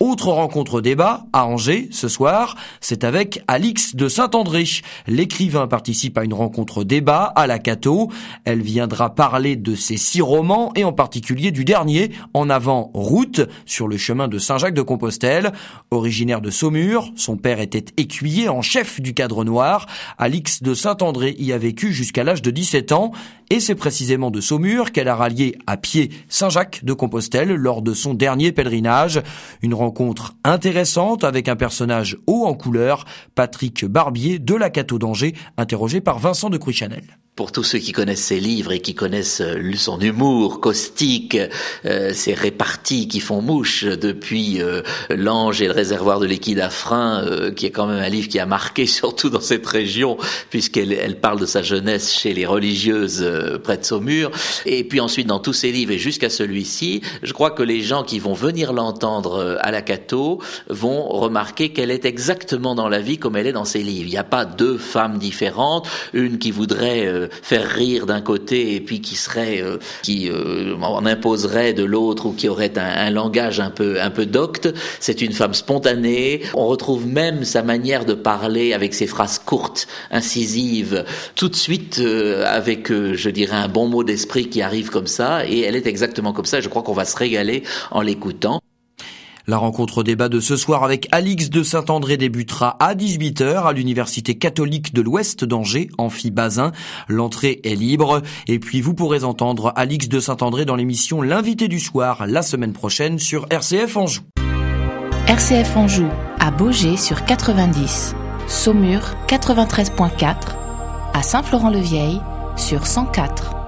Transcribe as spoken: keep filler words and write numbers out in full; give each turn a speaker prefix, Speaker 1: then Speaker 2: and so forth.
Speaker 1: Autre rencontre débat à Angers ce soir, c'est avec Alix de Saint-André. L'écrivain participe à une rencontre débat à la Cato. Elle viendra parler de ses six romans et en particulier du dernier, En avant, route, sur le chemin de Saint-Jacques-de-Compostelle. Originaire de Saumur, son père était écuyer en chef du Cadre Noir. Alix de Saint-André y a vécu jusqu'à l'âge de dix-sept ans et c'est précisément de Saumur qu'elle a rallié à pied Saint-Jacques-de-Compostelle lors de son dernier pèlerinage. Une rencontre intéressante avec un personnage haut en couleur, Patrick Barbier de la Cato d'Angers, interrogé par Vincent de Cruy-Chanel.
Speaker 2: Pour tous ceux qui connaissent ses livres et qui connaissent son humour caustique, euh, ses réparties qui font mouche depuis euh, L'Ange et le réservoir de liquide à frein, euh, qui est quand même un livre qui a marqué surtout dans cette région, puisqu'elle elle parle de sa jeunesse chez les religieuses euh, près de Saumur. Et puis ensuite, dans tous ses livres et jusqu'à celui-ci, je crois que les gens qui vont venir l'entendre à la Cato vont remarquer qu'elle est exactement dans la vie comme elle est dans ses livres. Il n'y a pas deux femmes différentes, une qui voudrait euh, faire rire d'un côté et puis qui serait euh, qui euh, en imposerait de l'autre ou qui aurait un, un langage un peu un peu docte. C'est une femme spontanée. On retrouve même sa manière de parler avec ses phrases courtes, incisives, tout de suite euh, avec euh, je dirais un bon mot d'esprit qui arrive comme ça, et elle est exactement comme ça. Je crois qu'on va se régaler en l'écoutant.
Speaker 1: La rencontre débat de ce soir avec Alix de Saint-André débutera à dix-huit heures à l'Université catholique de l'Ouest d'Angers, Amphi Bazin. L'entrée est libre. Et puis vous pourrez entendre Alix de Saint-André dans l'émission L'invité du soir la semaine prochaine sur R C F Anjou.
Speaker 3: R C F Anjou à Baugé sur quatre-vingt-dix, Saumur quatre-vingt-treize virgule quatre, à Saint-Florent-le-Vieil sur cent quatre.